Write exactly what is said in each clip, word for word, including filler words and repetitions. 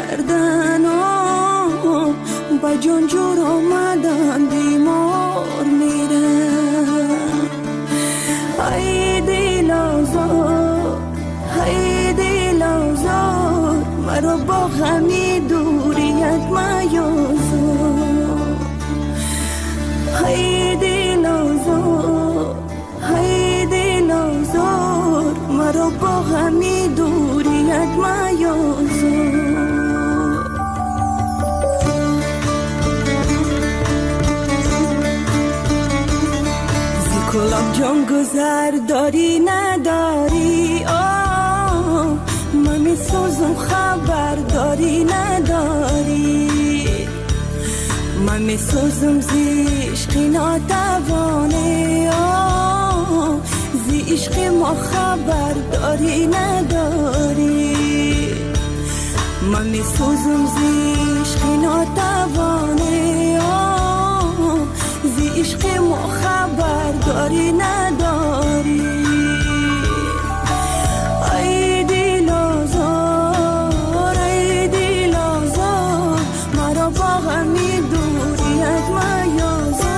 کردن و با جان جور آمدن بیمار میرن. ای دل آزار ای دل آزار مرا با غمی دوریت میازار. ای دل آزار ای دل آزار مرا با غمی دوریت میازار. کلاب جان گذر داری نداری آه من می سوزم خبر داری نداری. من می سوزم زی عشقی ناتوانه آه زی عشق ما خبر داری نداری. من می سوزم زی عشقی ناتوانه آه زی عشق ما خبر داری نداری. ای دل آزار ای دل آزار مرا با غمی دوریت میازار.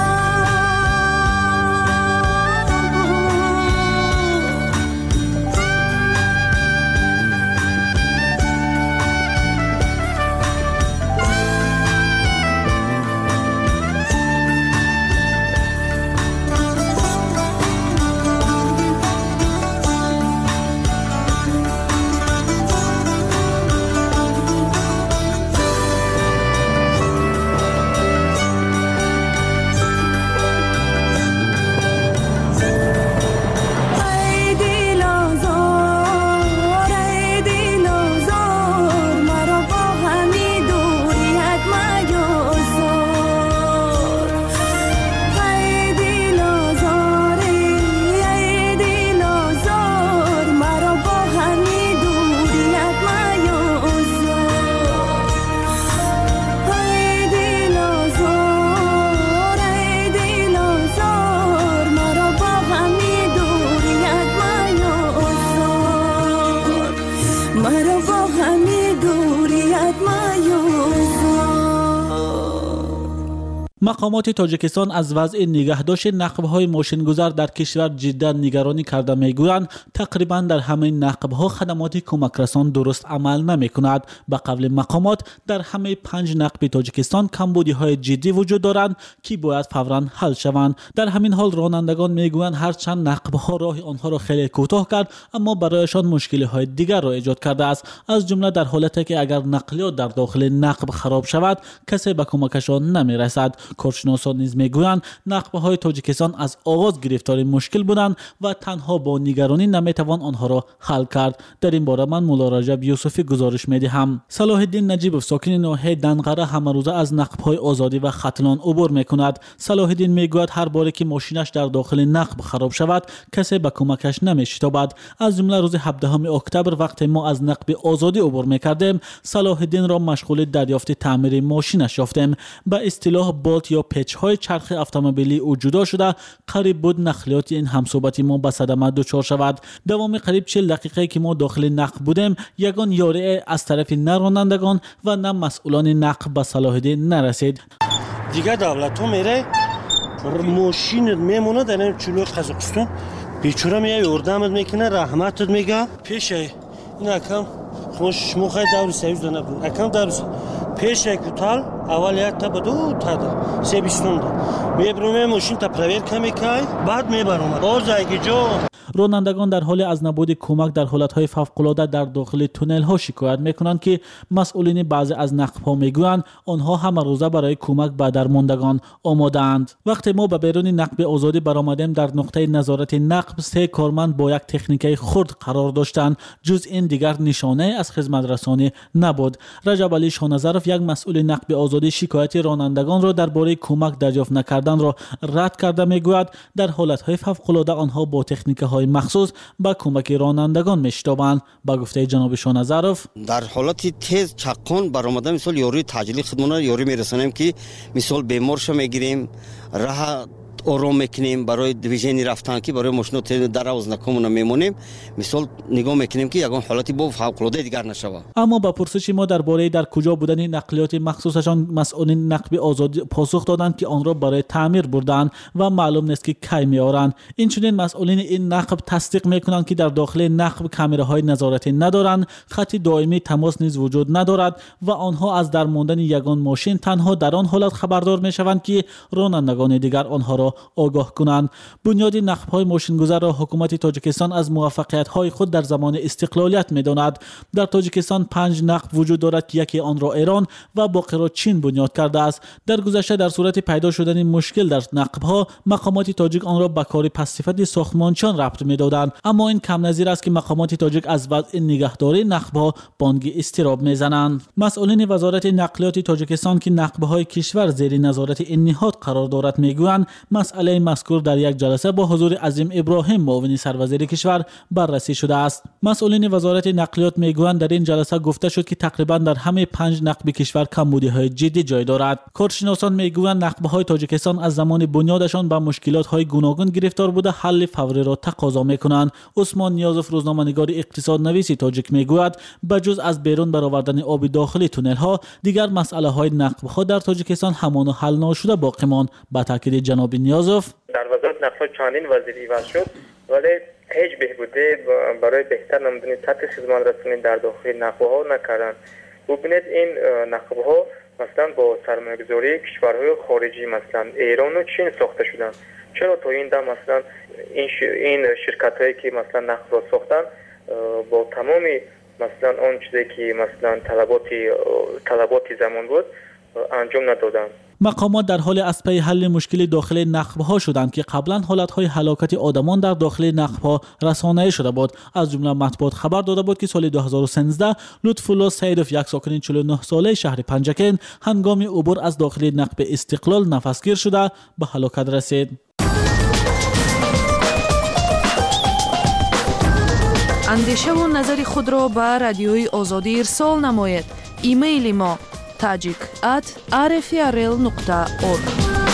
مقامات تاجیکستان از وضع نگهداشت نقب‌های ماشین‌گذار در کشور جدا نگرانی کرده می‌گویند تقریباً در همه نقب‌ها خدمات کمکرسان درست عمل نمی‌کند. به قول مقامات در همه پنج نقب تاجیکستان کمبودی‌های جدی وجود دارند که باید فوراً حل شوند. در همین حال رانندگان می‌گویند هرچند نقب‌ها راه آنها را خیلی کوتاه کرد اما برایشان مشکل‌های دیگر را ایجاد کرده است، از جمله در حالتی که اگر نقلیات در داخل نقب خراب شود کسی به کمکشان نمی‌رسد. کارشناسان نیز میگویند نقبه‌های تاجیکستان از آغاز گرفتار مشکل بودند و تنها با نگرانی نمیتوان آنها را حل کرد. در این باره من مولا رجب یوسفی گزارش میدهم. صلاح الدین نجیبوف ساکن ناحیه دنقره همه روزه از نقب‌های آزادی و ختلان عبور میکند. صلاح الدین میگوید هر باری که ماشینش در داخل نقب خراب شود کسی به کمکش نمیشتابد. از جمله روز هفدهم اکتبر وقتی ما از نقب آزادی عبور میکردیم صلاح الدین را مشغول دریافت تعمیر ماشینش یافتیم. به اصطلاح بالت یا پیچ‌های چرخ اتومبیلی او جدا شده قریب بود نقلیات این همصحبتی ما به صدمه دچار شود. دوام قریب چهل دقیقه که ما داخل نقب بودیم یگان یاری از طرف نه رانندگان و نه مسئولان نقب به صلاح الدین نرسید. دیگه دولت ها میره ماشین میمونه در این چلو قزاقستان بیچاره میای اردمت میکنه رحمتت میگه پیشه این اکم خوش مخای دور سویز دانه بود اکم دور پیش کوتال اولیت تا بدو تا دا سه بیستون دا میبرومه ماشین تا پرویر کمی کای بعد میبرومه باز اگه جو. رانندگان در حال از نبود کمک در حالتهای فوق‌العاده در داخل تونل ها شکایت میکنند که مسئولین بعضی از نقب ها میگویند آنها همه روزه برای کمک به درماندگان آماده اند. وقتی ما به بیرون نقب آزادی برآمدیم در نقطه نظارت نقب سه کارمند با یک تکنیک خرد قرار داشتند. جز این دیگر نشانه از خدمت رسانی نبود. رجب علی شانظرف یک مسئول نقب آزادی شکایت رانندگان را درباره کمک دریافت نکردن را رد کرده میگوید در حالتهای فوق‌العاده آنها با تکنیک‌های مخصوص به کمک رانندگان میشتابند. با گفته جناب شانظرف در حالت تیز چقون برآمده مثال یاری تجلی خدمات یاری میرسونیم که مثال بیمارش میگیریم راه آرام میکنیم برای دیویژن رفتن که برای ماشین ترین دراز نکنم میمونیم مثال نگاه میکنیم که یگان حالتی با فوق العاده دیگر نشود. اما با پرسش ما درباره در کجا بودن نقلیات مخصوصشان مسئولین نقب آزادی پاسخ دادند که آن را برای تعمیر بردند و معلوم نیست که کی میارند. این چنین مسئولین این نقب تصدیق میکنند که در داخل نقب کامراهای نظارتی ندارند، خط دائمی تماس نیز وجود ندارد و آنها از درماندن یگان ماشین تنها در آن حالت خبردار میشوند که رانندگان دیگر آنها را آگاه کنند. بنیاد نقب‌های ماشین‌گذار را حکومت تاجیکستان از موفقیت‌های خود در زمان استقلالیت می‌داند. در تاجیکستان پنج نقب وجود دارد که یکی آن را ایران و باقی را چین بنیاد کرده است. در گذشته در صورت پیدا شدن مشکل در نقب‌ها مقامات تاجیک آن را به کار پس‌صفت ساختمانچیان ربط می‌دادند، اما این کم نظیر است که مقامات تاجیک از وضع نگهداری نقب‌ها بانگ استراب می‌زنند. مسئولین وزارت نقلیات تاجیکستان که نقب‌های کشور زیر نظارت این نهاد قرار دارد می‌گویند مسئله مذکور در یک جلسه با حضور عظیم ابراهیم معاون سروزیر کشور بررسی شده است. مسئولین وزارت نقلیات میگویند در این جلسه گفته شد که تقریبا در همه پنج نقب کشور کمبودی‌های جدی جای دارد. کارشناسان میگویند نقب‌های تاجیکستان از زمان بنیادشان به مشکلات‌های گوناگون گرفتار بوده حل فوری را تقاضا می‌کنند. عثمان نیازوف روزنامه‌نگار اقتصادنویس تاجیک میگوید بجز از بیرون برآوردن آب داخلی تونل‌ها دیگر مسئله‌های نقب‌ها در تاجیکستان همان و حل نشده باقی ماند. با تاکید جناب نیازوف در وزارت نقل چندین وزیری وضع شد ولی هیچ بهبودی برای بهتر نمودن سطح خدمات رسانی در داخل نقب‌ها نکردند. ببینید این نقب‌ها مثلا با سرمایه‌گذاری کشورهای خارجی مثلا ایران و چین ساخته شدند. چرا تا این دم مثلا این ش... این شرکت‌هایی که مثلا نقب را ساختن با تمامی مثلا آن چیزی که مثلا طلباتی طلباتی زمان بود انجام ندادند. مقامات در حال از پی حل مشکل داخل نقب‌ها شدند که قبلا حالت‌های هلاکت آدمان در داخل نقب‌ها رسانه‌ای شده بود. از جمله مطبوعات خبر داده بود که سال دو هزار و سیزده لطف‌الله سیدوف یک ساکن چهل و نه ساله شهر پنجکن هنگام عبور از داخل نقب استقلال نفسگیر شده به هلاکت رسید. اندیشه و نظر خود را به رادیوی آزادی ارسال نمایید. ایمیل ما tajik at r f r l nokta org.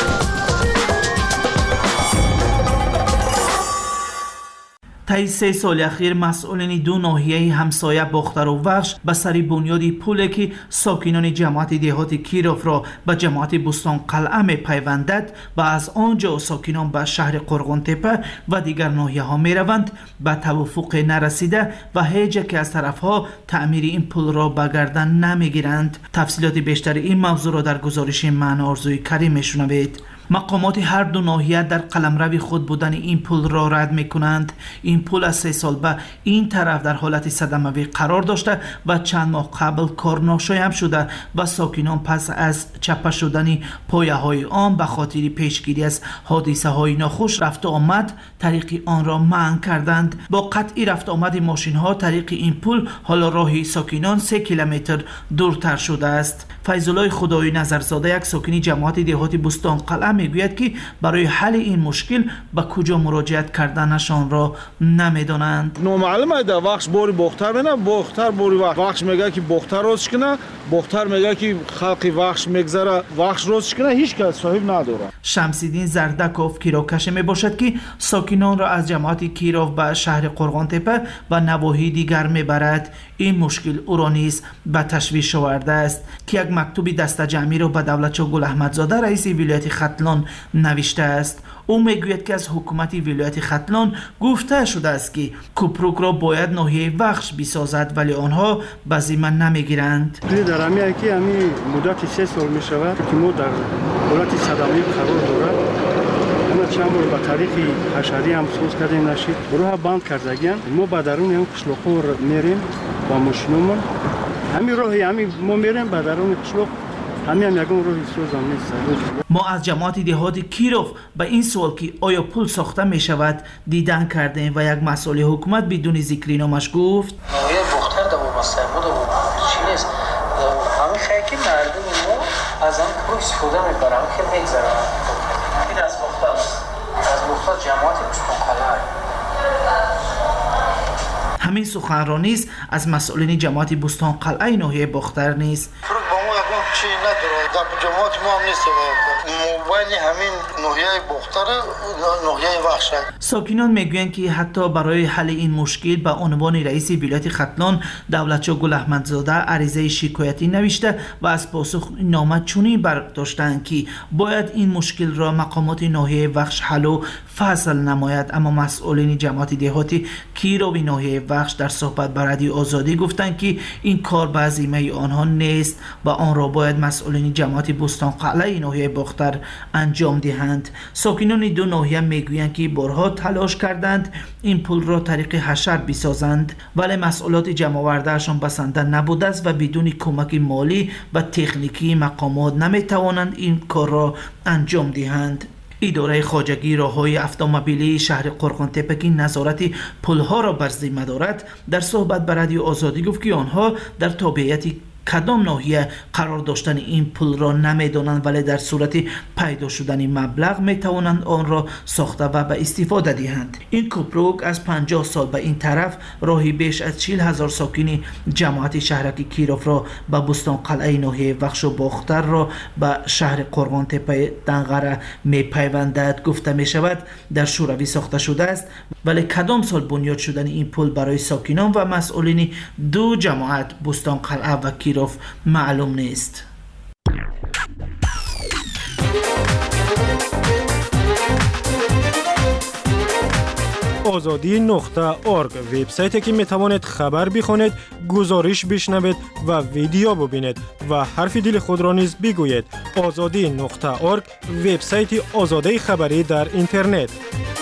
طی سه سال اخیر مسئولین دو ناحیه همسایه باختر و وخش به سر بنیاد پولی که ساکنان جماعت دهات کیروف را به جماعت بستان قلعه می پیوندد و از آنجا ساکنان به شهر قرغون تپه و دیگر ناحیه ها می روند به توافق نرسیده و هیچ یک از طرف ها تعمیر این پل را به گردن نمی گیرند. تفصیلات بیشتر این موضوع را در گزارش من آرزوی کریم می شنوید. مقامات هر دو ناحیه در قلمرو خود بودن این پل را رد می کنند. این پل از سه سال به این طرف در حالت صدموی قرار داشته و چند ماه قبل کار ناشایب شده و ساکنان پس از چپه شدن پایه های آن به خاطر پیشگیری از حادثه های ناخوش رفت آمد طریق آن را منع کردند. با قطعی رفت آمد ماشین ها طریق این پل حالا راهی ساکنان سه کیلومتر دورتر شده است. فیض‌الله خدایی نظرزاده یک ساکن جماعت دهات بستان قلعه میگوید که برای حل این مشکل به کجا مراجعت کردنشان را نمیدانند. نامعلومه در وقت بوری بختر مینا بختر بوری وقت وقت میگه که بختر روز کنه بختر میگه که خلقی وقت میگذره وقت روز کنه هیچ کس صاحب نداره. شمس‌الدین زردکوف کیراکش می باشد که ساکنان را از جماعت کیروف به شهر قرغون تپه و نواحی دیگر میبرد. این مشکل او را نیز به تشویش آورده است که یک مکتوبی دسته جمعی را به دولتشاه گل احمدزاده رئیس ولایت ختلان نوشته است. او میگوید که از حکومت ولایت ختلان گفته شده است که کوپروک را باید ناحیه وخش بسازد ولی آنها به ذمه نمیگیرند. در همین که همین مدت سه سال می شود که ما در حالت صدمه قرار دارد. اما چند بار به طریق حشری هم سوز کردیم نشید راه بند کردگیم ما به درون هم قشلاق‌ها میریم با ماشینمون همین راهی همین ما میریم به درون قشلاق همین هم یکم راهی سوز هم نیست. ما از جماعت دهات کیروف به این سوال که آیا پل ساخته می شود دیدن کردیم و یک مسئول حکومت بدون ذکر نامش گفت نوعی بختر در اون مستعمل در اون چی نیست همین خیلی مردم ما از هم پل استفاده میبرن که میگذرن این از بختر از بختر جماعت بستان قلعه. همین سخنرانی است از مسئولین جماعت بستان قلعه ناحیه باختر نیست. پروک با ما یکم چی نداره در جماعت ما هم نیست موبایل همین ناحیه بختر ناحیه وحش. ساکنان میگویند که حتی برای حل این مشکل به عنوان رئیس ولایت ختلان دولتشاه گل احمدزاده عریضه شکایتی نوشته و از پاسخ نامه چنین برداشتند که باید این مشکل را مقامات ناحیه وخش حل و فصل نماید، اما مسئولین جماعت دهاتی کیرو ناحیه وخش در صحبت با رادیو آزادی گفتند که این کار به ذمه آنها نیست و آن را باید مسئولین جماعت بستان قلعه ناحیه باختر انجام دهند. ساکنان دو ناحیه میگویند که بارها تلاش کردند این پل را طریق حشر بسازند ولی مسئولات جمع آوردهشان بسنده نبوده است و بدون کمک مالی و تکنیکی مقامات نمیتوانند این کار را انجام دهند. اداره خواجگی راههای اتومبیلی شهر قرغانتپه که نظارت پلها را بر ذمه دارد در صحبت با رادیو آزادی گفت که آنها در تابعیت کدام ناحیه قرار داشتن این پل را نمیدانند ولی در صورت پیدا شدن مبلغ میتوانند آن را ساخته و به استفاده دهند. این کوپروک از پنجاه سال به این طرف راهی بیش از چهل هزار ساکن جماعت شهرک کیروف را به بستان قلعه ناحیه وخش و باختر را به شهر قرغانتپه دنغره میپیوندد. گفته می شود در شوروی ساخته شده است ولی کدام سال بنیاد شدن این پل برای ساکنان و مسئولین دو جماعت بستان قلعه و کیروف معلوم نیست. آزادی نقطه ارگ وبسایتی که میتوانید خبر بخونید، گزارش بشنوید و ویدیو ببینید و حرف دل خود را نیز بگویید. آزادی نقطه ارگ وبسایت آزادی خبری در اینترنت.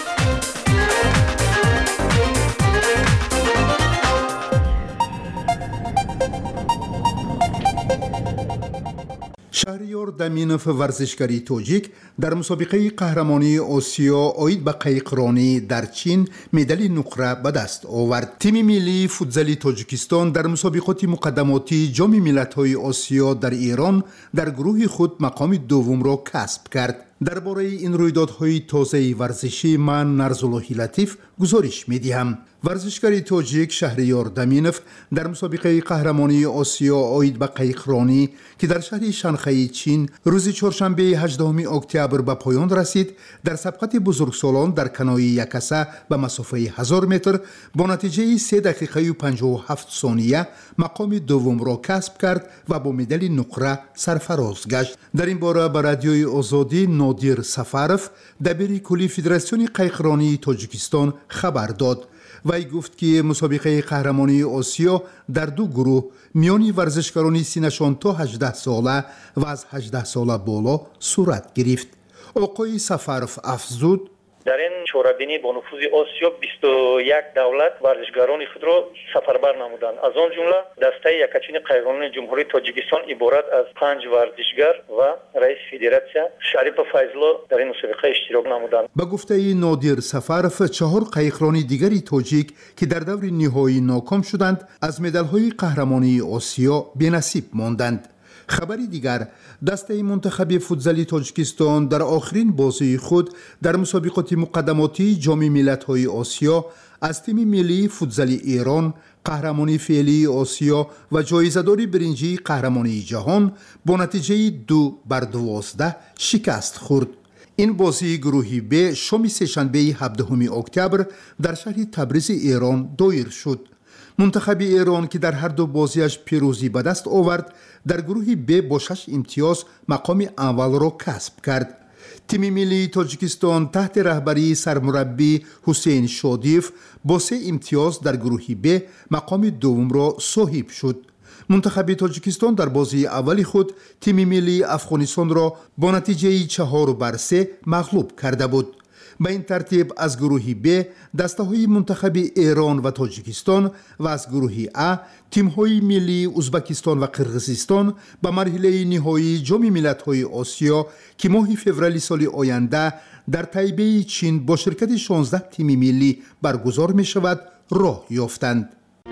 شهریار دمینوف ورزشکاری توجیک در مسابقه قهرمانی آسیا آید به قایقرانی در چین مدال نقره به دست آورد. تیم ملی فوتزال تاجیکستان در مسابقات مقدماتی جام ملت‌های آسیا در ایران در گروه خود مقام دوم را کسب کرد. درباره این رویدادهای تازه ورزشی من نرزاللهی لطیف گزارش می‌دهم. ورزشکار تاجیک شهریار دمینوف در مسابقه قهرمانی آسیا آید به قایقرانی که در شهر شانگهای چین روز چهارشنبه هجدهم اکتبر به پایان رسید، در سبقت بزرگسالان در کنوی یکسه به مسافه هزار متر با نتیجه سه دقیقه و پنجاه و هفت ثانیه مقام دوم را کسب کرد و با مدال نقره سرفراز گشت. در این باره به رادیوی آزادی نادیر سفرف دبیر کلی فدراسیون قایقرانی تاجیکستان خبر داد. وی گفت که مسابقه قهرمانی آسیا در دو گروه میان ورزشکاران سینشان تا هجده ساله و از هجده ساله بالا صورت گرفت. آقای سفرف افزود در این شورابینی با نفوذ آسیا بیست و یک دولت ورزشکاران خود را سفربر نمودند. از آن جمله دسته یکچین قهرمانان جمهوری تاجیکستان عبارت از پنج ورزشکار و رئیس فدراسیون شریف فیضلو در این مسابقه اشتراک نمودند. به گفته نادیر سفرف، چهار قایقران دیگری تاجیک که در دور نهایی ناکام شدند از مدال‌های قهرمانی آسیا بی‌نصیب ماندند. خبری دیگر، دسته منتخب فوتزال تاجیکستان در آخرین بازی خود در مسابقات مقدماتی جام ملت‌های آسیا از تیم ملی فوتزال ایران قهرمانی فعلی آسیا و جایزه‌دار برنجی قهرمانی جهان با نتیجه دو بر دوازده شکست خورد. این بازی گروهی ب شام سه‌شنبه هفدهم اکتبر در شهر تبریز ایران دایر شد. منتخب ایران که در هر دو بازیش پیروزی به دست آورد، در گروه ب با شش امتیاز مقام اول را کسب کرد. تیم ملی تاجیکستان تحت رهبری سرمربی حسین شادیف با سه امتیاز در گروه ب مقام دوم را صاحب شد. منتخب تاجیکستان در بازی اول خود تیم ملی افغانستان را با نتیجه چهار بر سه مغلوب کرده بود. به این ترتیب از گروه ب دسته های منتخب ایران و تاجیکستان و از گروه ا تیم های ملی ازبکستان و قرقیزستان به مرحله نهایی جام ملت‌های آسیا که ماه فوریه سال آینده در تایبه چین با شرکت شانزده تیم ملی برگزار می شود راه یافتند.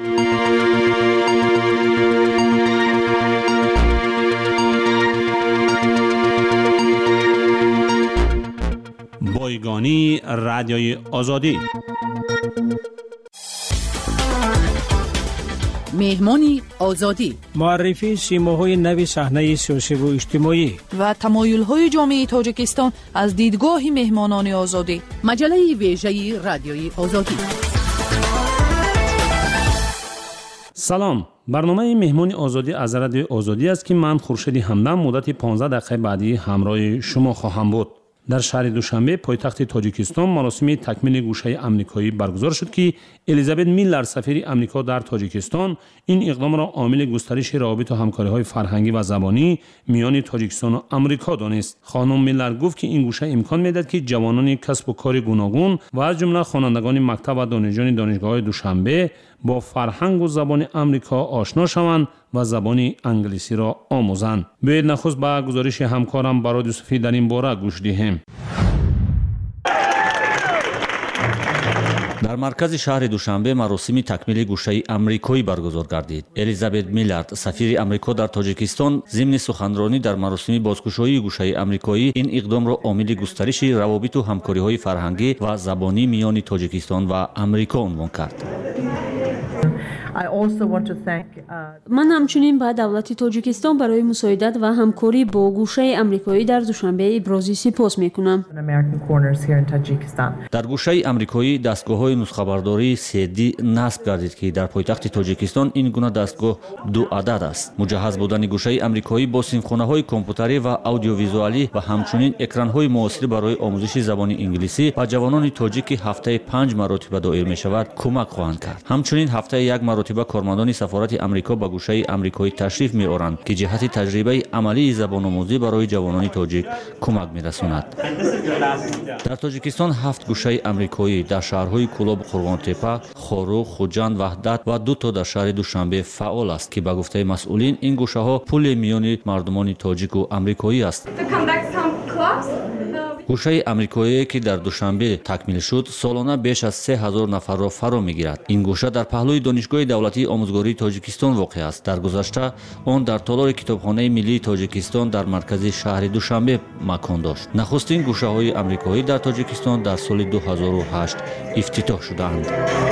بایگانی رادیوی آزادی. مهمانی آزادی، معرفی سیماهای نوی صحنه سیاسی و اجتماعی و تمایل‌های جامعه تاجیکستان از دیدگاه مهمانان آزادی. مجله ویژه رادیوی آزادی. سلام، برنامه مهمان آزادی از رادیوی آزادی است که من خورشید همدم مدت پانزده دقیقه بعدی همراه شما خواهم بود. در شهر دوشنبه پایتخت تاجیکستان مراسم تکمیل گوشه آمریکایی برگزار شد که الیزابت میلر سفیر آمریکا در تاجیکستان این اقدام را عامل گسترش روابط و همکاری‌های فرهنگی و زبانی میان تاجیکستان و آمریکا دانست. خانم میلر گفت که این گوشه امکان می‌دهد که جوانان کسب و کار گوناگون و از جمله خوانندگان مکتب و دانشجویان دانشگاه دوشنبه با فرهنگ و زبان آمریکا آشنا شوند و زبان انگلیسی را آموزند. بیایید نخست به گزارش همکارم براد یوسفی در این باره گوش دهیم. در مرکز شهر دوشنبه مراسم تکمیل گوشه آمریکایی برگزار گردید. الیزابت میلر سفیر آمریکا در تاجیکستان ضمن سخنرانی در مراسم بازگشایی گوشه آمریکایی این اقدام را عامل گسترش روابط و همکاری‌های فرهنگی و زبانی میان تاجیکستان و آمریکا عنوان کرد. من همچنین به دولت تاجیکستان برای مساعدت و همکاری با گوشه آمریکایی در دوشنبه ابراز سپاس میکنم. در گوشه آمریکایی دستگاه‌های نسخه‌برداری سی دی نصب گردید که در پایتخت تاجیکستان این گونه دستگاه دو عدد است. مجهز بودن گوشه آمریکایی با سیمخانه‌های کامپیوتری و آدیوویزوالی و همچنین اکران‌های معاصر برای آموزش زبان انگلیسی و جوانان تاجیک هفته پنج مرتبه دایر می‌شود کمک خواهند کرد. همچنین هفته یک مرتبه کارمندان سفارت آمریکا به گوشه آمریکایی تشریف می‌آورند که جهت تجربه عملی زبان‌آموزی برای جوانان تاجیک کمک می‌رساند. در تاجیکستان هفت گوشه آمریکایی در شهرهای کلاب، قربان‌تپه، خوروغ، خوجند، وحدت و دو تا در شهر دوشنبه فعال است که به گفته مسئولین این گوشه‌ها پل میان مردمان تاجیک و آمریکایی است. گوشه آمریکایی که در دوشنبه تکمیل شد سالانه بیش از سه هزار نفر را فرا میگیرد. این گوشه در پهلوی دانشگاه دولتی آموزگاری تاجیکستان واقع است. در گذشته آن در تالار کتابخانه ملی تاجیکستان در مرکز شهر دوشنبه مکان داشت. نخستین گوشه‌های آمریکایی در تاجیکستان در سال دو هزار و هشت افتتاح شدند.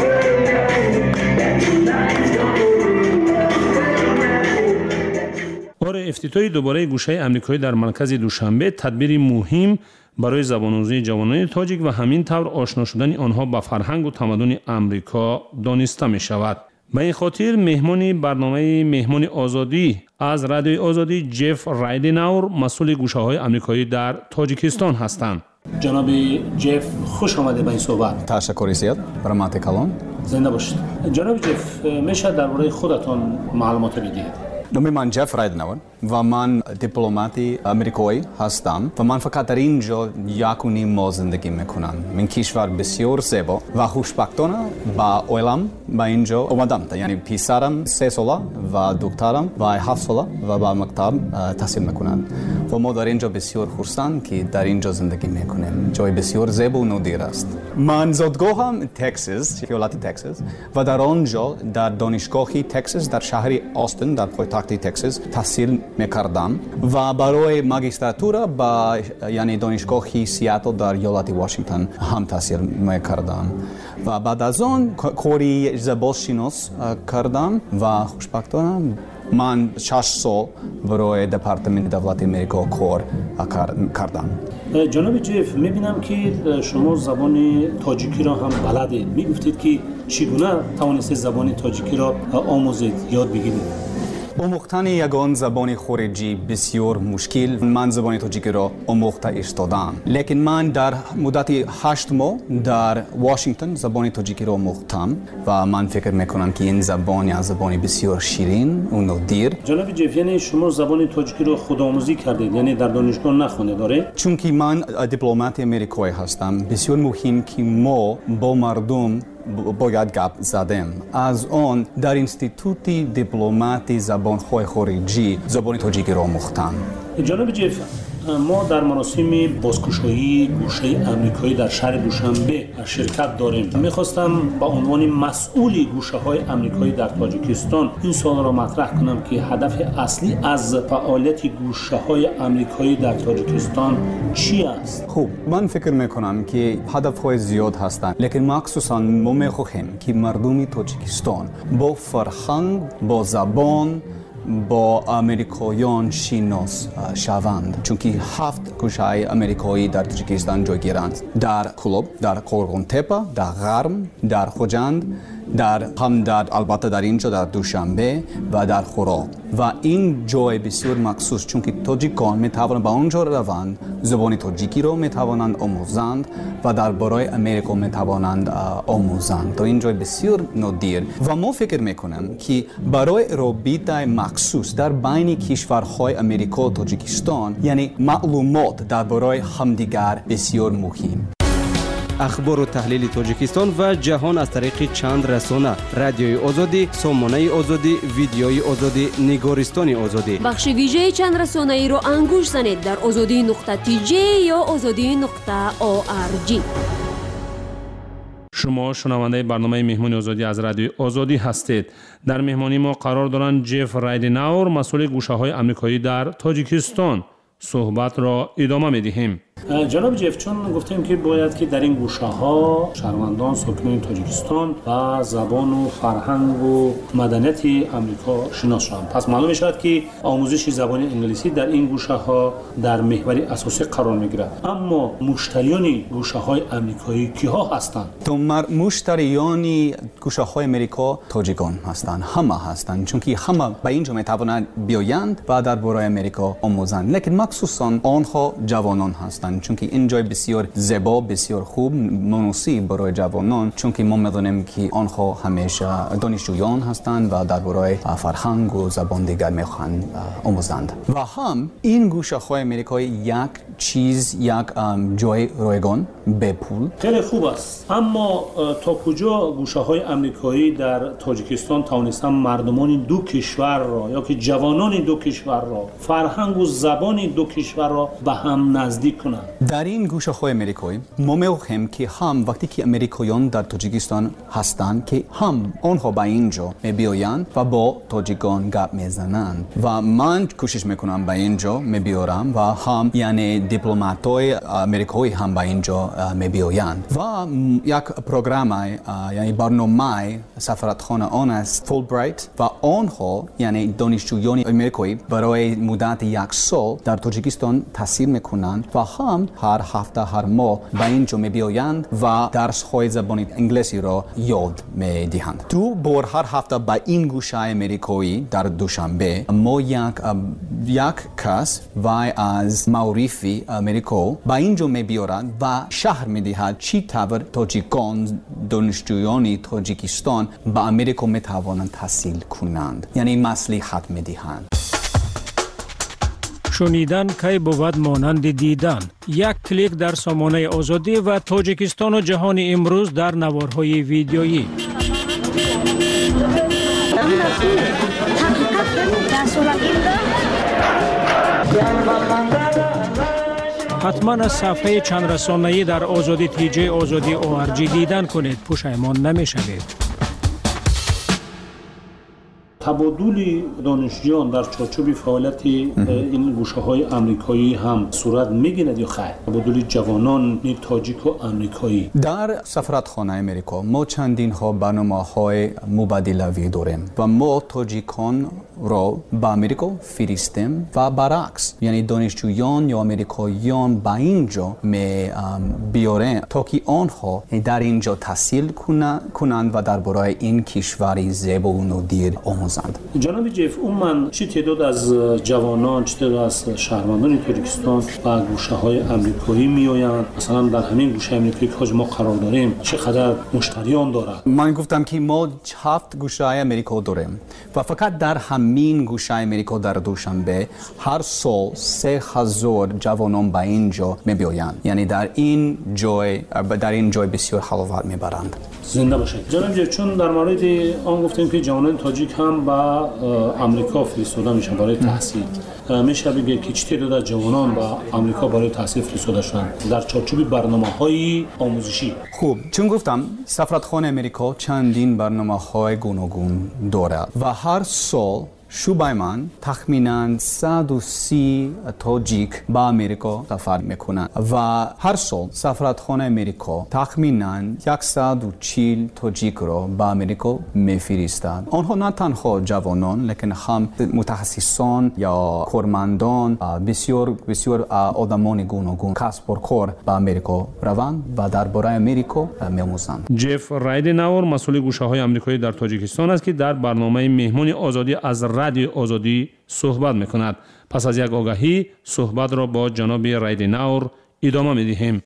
بار افتتاحی دوباره گوشه آمریکایی در مرکز دوشنبه تدبیر مهم برای زبان‌آموزی جوانان تاجیک و همین طور آشنا شدن آنها با فرهنگ و تمدن آمریکا دانسته می شود. به این خاطر مهمان برنامه مهمان آزادی از رادیوی آزادی جف رایدناور مسئول گوشه‌های آمریکایی در تاجیکستان هستند. جناب جف خوش آمده به این صحبت. تشکر زیاد برامت کلان. زنده باشید. جناب جف میشه درباره خودتان معلومات بدهید؟ نام من جف رایدناور و من دیپلماتی آمریکایی هستم و من فقط در اینجا یک و نیم ماه زندگی میکنم. من کشور بسیار زیبا و خوشبختانه با اویلم با اینجا اومدم. یعنی پسرم سه ساله و دخترم و هفت ساله و با مکتب تحصیل میکنند و ما در اینجا بسیار خرسند که در اینجا زندگی میکنیم. جای بسیار زیبا و نادر است. من زادگاهم تگزاس، ایالت تگزاس و در آنجا در دانشگاه تگزاس در شهر آستین در پایتخت تگزاس تحصیل میکردم و برای ماجستراتورا با یعنی دانشگاه سیاتل در ایالت واشنگتن هم تحصیل میکردم و بعد از آن کاری زبانشناس کردم و خوشبختانه من شش سال برای دپارتمان دولت آمریکا کار کردم. جناب جف میبینم که شما زبان تاجیکی را هم بلدید. میگفتید که چگونه توانستید زبان تاجیکی را آموزید، یاد بگیرید؟ آموختن یگان زبان خارجی بسیار مشکل. من زبان تاجیکی را آموخته ایستادم، لیکن من در مدت هشت ماه در واشنگتن زبان تاجیکی را آموختم و من فکر میکنم که این زبان از زبان بسیار شیرین و نادر. جناب جف یعنی شما زبان تاجیکی را خودآموزی کردید، یعنی در دانشگاه نخوانید داره؟ چون که من دیپلمات آمریکایی هستم بسیار مهم که ما با مردم باید گپ زدیم. از آن در اینستیتوت دیپلماتی زبان‌های خارجی زبان تاجیکی را آموختم. جناب جف ما در مراسم بازگشایی گوشه امریکایی در شهر دوشنبه شرکت داریم. میخواستم با عنوان مسئول گوشه های امریکایی در تاجیکستان این سوال را مطرح کنم که هدف اصلی از فعالیت گوشه های امریکایی در تاجیکستان چی است؟ خوب، من فکر میکنم که هدف های زیاد هستند، لیکن مخصوصا ما میخواهیم که مردم تاجیکستان با فرهنگ، با زبان، با امریکایان شناس شوند، چون که هفت گوشه امریکایی در تاجیکستان جای گیرند. در کلوب، در قرغون تپه، در غرم، در خوجند، در هم در البته در اینجا در دوشنبه و در خوراک. و این جای بسیار مخصوص، چون که تاجیکان می توانند به اونجا روند، زبان تاجیکی را می توانند آموزند و در برای امریکا می توانند آموزند. تا این جای بسیار نادر و ما فکر میکنم که برای رابطه مخصوص در بین کشورهای امریکا و تاجیکستان، یعنی معلومات در برای همدیگر بسیار مهم. اخبار و تحلیل تاجیکستان و جهان از طریق چند رسانه: رادیوی آزادی، سامانه آزادی، ویدیوی آزادی، نگارستان آزادی. بخش ویژه چند رسانه ای رو انگوش زنید در آزادی نقطه تی جی یا آزادی نقطه او آر جی. شما شنونده برنامه مهمانی آزادی از رادیوی آزادی هستید. در مهمانی ما قرار دارند جف رایدناور، مسئول گوشه های امریکایی در تاجیکستان. صحبت را ادامه می‌دهیم. جناب جف، چون گفتیم که باید که در این گوشه ها شهروندان ساکنان تاجیکستان و زبان و فرهنگ و مدنیت امریکا شناس شوند، پس معلوم می‌شود که آموزش زبان انگلیسی در این گوشه ها در محور اساسی قرار می‌گیرد. اما مشتریان گوشه های امریکایی کیها هستند؟ تمر مشتریان گوشه های امریکا تاجیکان هستند، همه هستند، چون که همه به اینجا می‌توانند بیایند و در برای امریکا آموزند، لیکن مخصوصاً آنها جوانان هستند، چون که این جای بسیار زیبا، بسیار خوب، مناسب برای جوانان، چون که ما می‌دانیم که آنها همیشه دانشجویان هستند و در برای فرهنگ و زبان دیگر می‌خواهند آموزند. و هم این گوشه های امریکایی یک چیز، یک جای رایگان به پول. خیلی خوب است، اما تا کجا گوشه های امریکایی در تاجیکستان توانستن مردمان دو کشور را یا که جوانان دو کشور را، فرهنگ و زبان دو کشور را به هم نزدیک کنند؟ در این گوشه های امریکایی ما می‌خواهیم که هم وقتی که امریکایان در تاجیکستان هستند که هم آنها به اینجا می‌بیایند و با تاجیکان گپ می‌زنند و من کوشش می‌کنم به اینجا می‌بیارم و هم یعنی دیپلمات‌های امریکایی هم به اینجا می‌بیایند و یک پروگرام یعنی برنامه سفارتخانه آن است فولبرایت و آنها یعنی دانشجویان امریکایی برای مدت یک سال در تاجیکستان تحصیل می‌کنند و هم هر هفته هر ماه به اینجا می‌بیایند و درس‌های زبان انگلیسی را یاد می‌دهند. دو بار هر هفته به این گوشه امریکایی در دوشنبه ما یک یک کس و از معرفی امریکا به اینجا می‌بیارند و شهر می‌دهد چی طور تاجیکان دانشجویان تاجیکستان به امریکا می‌توانند تحصیل کنند، یعنی مصلحت می‌دهند. شنیدن کی بود مانند دیدن. یک کلیک در سامانه آزادی و تاجیکستان و جهان امروز در نوارهای ویدیویی. حتما از صفحه چند رسانه‌ای در آزادی تی جی آزادی او آر جی دیدن کنید، پشیمان نمی‌شوید. تبادل دانشجویان در چارچوب فعالیت این گوشه های امریکایی هم صورت میگیرد یا خیر؟ تبادل جوانان تاجیک و امریکایی در سفارتخانه امریکا ما چندین ها برنامه های مبادله‌ای داریم و ما تاجیکان را به امریکا فرستیم و برعکس، یعنی دانشجویان یا امریکاییان به اینجا می بیارن تا که آنها در اینجا تحصیل کنند و درباره این کشوری زیبا و نادر آموزند. جناب جف، عموما چه تعداد از جوانان، چه تعداد از شهروندان تاجیکستان و گوشه های امریکایی میآیند؟ مثلا در همین گوشه امریکایی که ما قرار داریم چقدر مشتریان دارد؟ من گفتم که ما هفت گوشه امریکا داریم و فقط در همین گوشه امریکا در دوشنبه هر سال سه هزار جوانان به اینجا میآیند، یعنی در این جای در این جای بسیار حلاوت میبرند. زنده باشید. جناب جیف، چون در مورد آن گفتیم که جوانان تاجیک هم با آمریکا فرستاده میشن برای تحصیل، میشه بگه که چه تعداد جوانان با آمریکا برای تحصیل فرستاده شدند در چارچوب برنامه‌های آموزشی؟ خوب، چون گفتم سفارتخانه امریکا چندین برنامه‌های گوناگون دارد و هر سال شعبه من تخمیناً صد و سی تاجیک با امریکا سفر میکنند و هر سال سفارتخانه امریکا تخمیناً صد و چهل تاجیک را با امریکا میفرستند. آنها نه تنها جوانان لیکن هم متخصصان یا کارمندان، بسیار بسیار آدمان گوناگون کسب و کار با امریکا روند و درباره امریکا می‌آموزند. جف رایدناور مسئول گوشه‌های آمریکایی در تاجیکستان است که در برنامه مهمانی آزادی از رادیو آزادی صحبت میکند. پس از یک آگاهی صحبت را با جناب رایدناور ادامه میدهیم.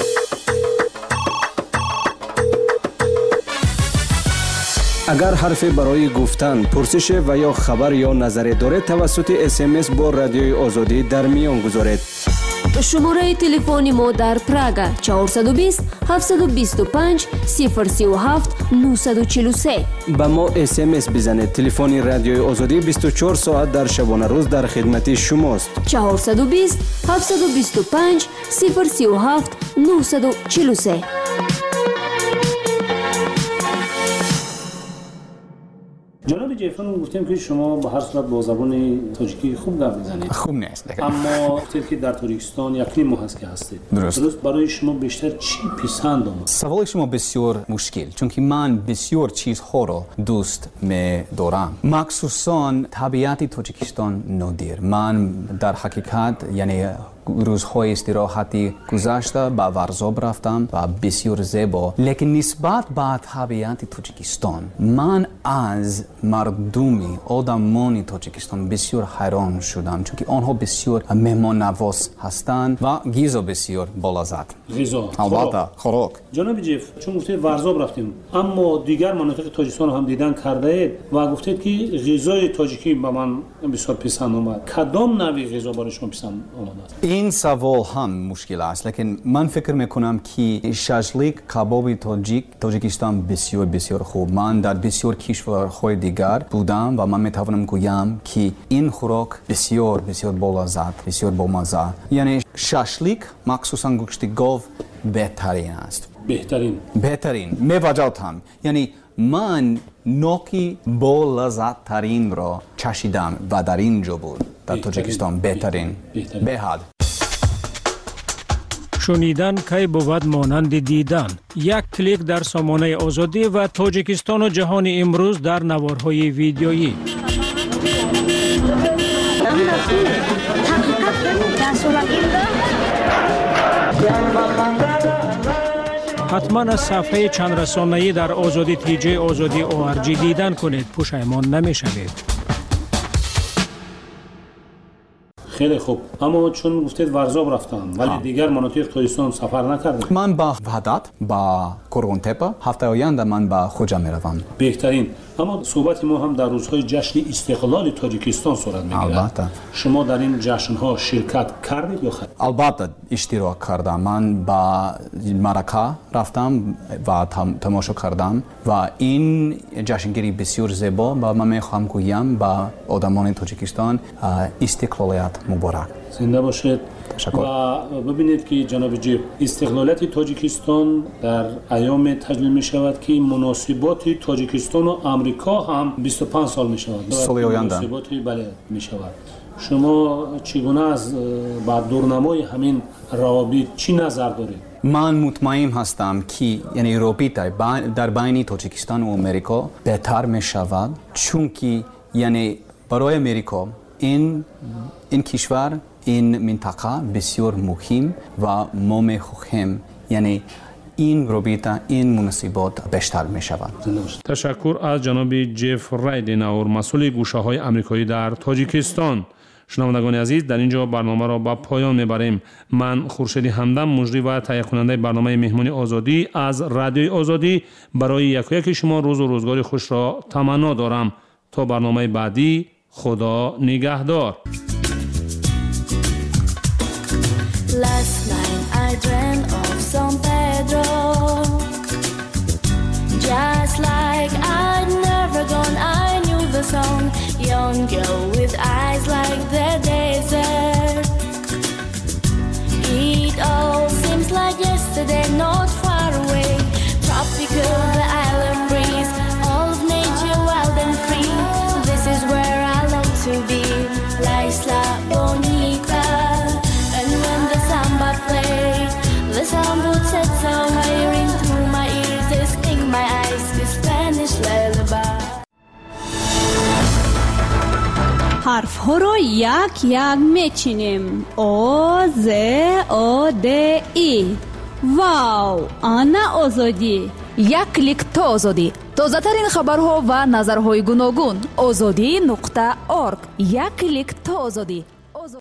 اگر حرفی برای گفتن، پرسش و یا خبر یا نظری دارید توسط اس ام اس با رادیوی آزادی در میان گذارید. شماره تلفن ما در پراگا چهارصد و بیست هفتصد و بیست و پنج صفر سی و هفت نهصد و چهل و سه. با ما اس ام اس بزنید. تلفن رادیوی آزادی بیست و چهار ساعت در شبانه روز در خدمت شماست. چهارصد و بیست هفتصد و بیست و پنج صفر سی و هفت نهصد و چهل و سه. جناب جیفون، گفتیم که شما به هر صورت با زبان تاجیکی خوب گپ میزنید. خوب نیست لیکن اما گفتید که در تاجیکستان یک نیم ماه است که هستید. درست. درست. برای شما بیشتر چی پسند آمد؟ سوال شما بسیار مشکل، چون که من بسیار چیزها را دوست می دارم، مخصوصا طبیعت تاجیکستان نادر. من در حقیقت یعنی روزهای استراحتی گذشته به ورزاب رفتم و بسیار زیبا، لیکن نسبت به طبیعت تاجیکستان من از مردمی آدمان تاجیکستان بسیار حیران شدم، چون که آنها بسیار مهمان نواز هستند و غذا بسیار بالازد. غذا البته خوراک. جناب جیف، چون گفتید ورزاب رفتیم اما دیگر مناطق تاجیکستان هم دیدن کرده اید و گفتید که غذای تاجیکی به من بسیار پسند آمد. کدام نوع غذا برای شما پسند آمده است؟ این سوال هم مشکل است، لیکن من فکر میکنم که شاشلیک کباب تاجیک تاجیکستان بسیار بسیار خوب. من در بسیار کشورهای دیگر بودم و من میتوانم گویم که این خوراک بسیار بسیار بالازد، بسیار بامزه. یعنی شاشلیک مخصوصا گوشت گاو بهترین است. بهترین بهترین میوجد هم، یعنی من نوکی با لذت ترین را چشیدم و در اینجا بود در تاجیکستان بهترین به حد. شنیدن کی بود مانند دیدن. یک کلیک در سامانه آزادی و تاجیکستان و جهان امروز در نوارهای ویدیویی. حتما از صفحه چند رسانه‌ای در آزادی تی جی آزادی او آر جی دیدن کنید، پشیمان نمی‌شوید. خیلی خوب، اما چون گفتید ورزاب رفتم ولی دیگر مناطق تاجیکستان سفر نکردم. من با وحدت با کورگونتپا هفته آینده من با خوجا میروم. بهترین. اما صحبت ما هم در روزهای جشن استقلال تاجیکستان صورت میگیرد. البته. شما در این جشن‌ها شرکت کردید یا خیر؟ البته اشتراک کردم. من با مراکا رفتم و تماشا کردم و این جشنگیری بسیار زیبا و من میخواهم گویم با آدمان تاجیکستان استقلالیت مبارک. زنده باشید. تشکر. و ببینید که جناب جیب، استقلالیت تاجیکستان در ایام تجلیل می شود که مناسبات تاجیکستان و آمریکا هم بیست و پنج سال می شود. سال آینده. مناسباتی بله می شود. شما چگونه از بعد دورنمای همین روابط چی نظر دارید؟ من مطمئن هستم که یعنی رابطه در بین تاجیکستان و آمریکا بهتر می شود، چون که یعنی برای آمریکا این این کشور این منطقه بسیار مهم و ما می‌خواهیم یعنی این رابطه این مناسبات بیشتر می‌شود. تشکر از جناب جف رایدناور مسئول گوشه‌های آمریکایی در تاجیکستان. شنوندگان عزیز، در اینجا برنامه را به پایان میبریم. من خورشید همدم، مجری و تهیه کننده برنامه مهمانی آزادی از رادیوی آزادی برای یک یک شما روز و روزگار خوش را تمنا دارم. تا برنامه بعدی، خدا نگهدار. Last night I dreamt of San Pedro. ҳарфҳоро як як мечинем. о з о д и. вау, ана озодӣ. як клик то озодӣ. тозатарин хабарҳо ва назарҳои гуногун. озодӣ нуқта орг. як клик то озодӣ.